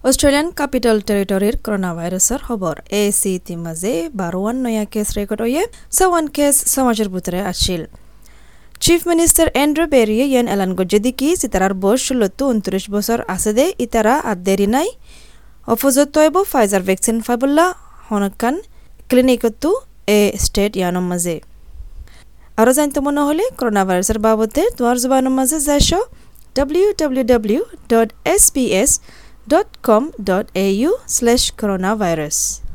Australian capital টেরিটরির corona ভাইরাসের খবর এসিতি মাঝে 12 নয়া কেস রেকর্ড হয়ে 7 কেস সমাজের ভিতরে আসছিল। চিফ মিনিস্টার অ্যান্ড্রু বেরিয়ে ইয়ান এলান গজ্জে দিকি সিতারার বয়স 29 বছর আছে দে ইতারা আর দেরি নাই অফজত তৈব ফাইজার ভ্যাকসিন ফাইবুল্লা হনকান ক্লিনিকতো এ স্টেট ইয়ানোর মাঝে। আরও জানতে মনে হলে করোনা ভাইরাসের বাবদে তোমার জবানের মাঝে যাইস www.sbs.com.au/coronavirus